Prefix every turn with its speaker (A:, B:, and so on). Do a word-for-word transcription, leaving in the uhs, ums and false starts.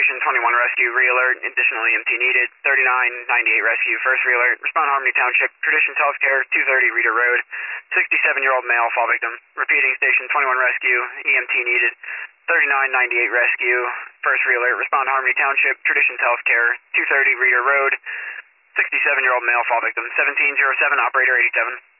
A: Station twenty-one Rescue, re-alert, additional E M T needed, thirty-nine ninety-eight Rescue, first re-alert, respond Harmony Township, Traditions Healthcare, two thirty Reader Road, sixty-seven-year-old male, fall victim. Repeating, Station twenty-one Rescue, E M T needed, thirty-nine ninety-eight Rescue, first re-alert, respond Harmony Township, Traditions Healthcare, two thirty Reader Road, sixty-seven-year-old male, fall victim, seventeen oh seven, operator eighty-seven.